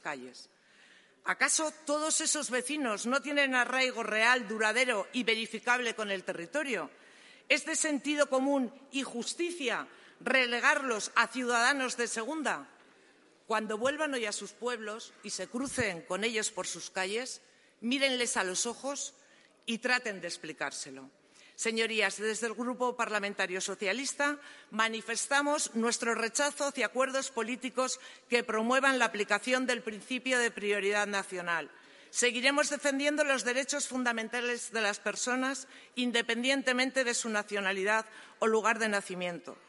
calles. ¿Acaso todos esos vecinos no tienen arraigo real, duradero y verificable con el territorio? ¿Es de sentido común y justicia relegarlos a ciudadanos de segunda? Cuando vuelvan hoy a sus pueblos y se crucen con ellos por sus calles, mírenles a los ojos y traten de explicárselo. Señorías, desde el Grupo Parlamentario Socialista manifestamos nuestro rechazo hacia acuerdos políticos que promuevan la aplicación del principio de prioridad nacional. Seguiremos defendiendo los derechos fundamentales de las personas, independientemente de su nacionalidad o lugar de nacimiento.